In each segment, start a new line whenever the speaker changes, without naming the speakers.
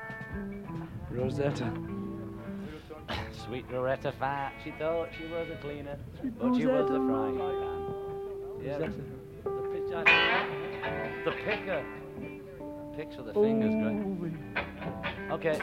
Rosetta.
Sweet Loretta Fat, she thought she was a cleaner, but she was a frying pan. Yeah, the picker. Picks with the fingers, great. Okay.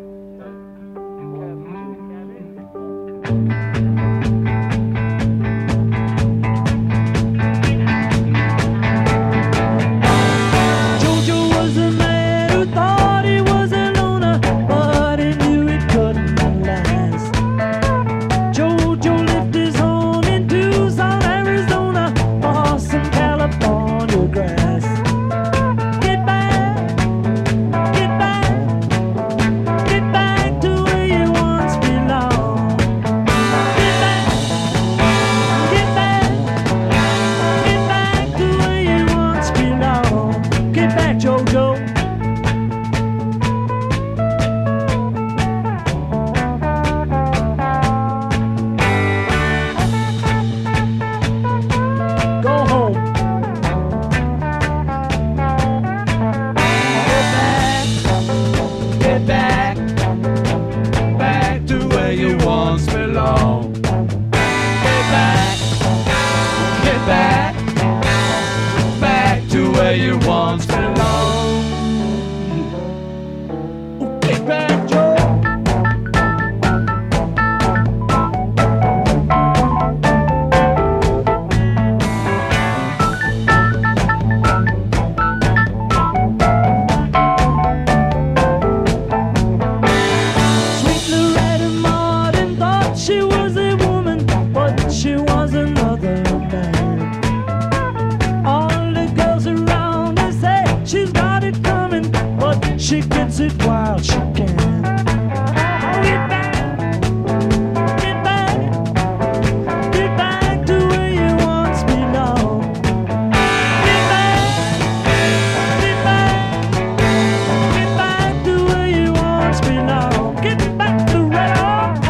You once belonged. Get back, Joe. Sweet Loretta Martin thought she was a woman, but she was another man. She's got it coming, but she gets it while she can. Get back, get back, get back to where you once belonged. Get back, get back, get back to where you once belonged. Get back to right on.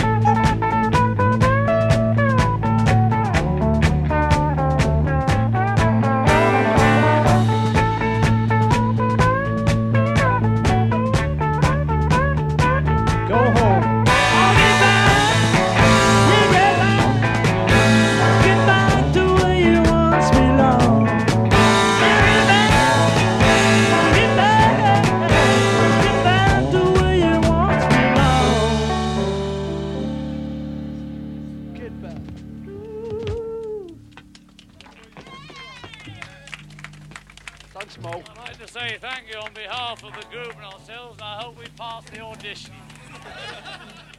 Thanks, Mo.
I'd like to say thank you on behalf of the group and ourselves, and I hope we pass the audition.